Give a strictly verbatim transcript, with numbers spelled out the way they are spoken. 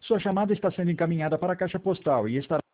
Sua chamada está sendo encaminhada para a caixa postal e estará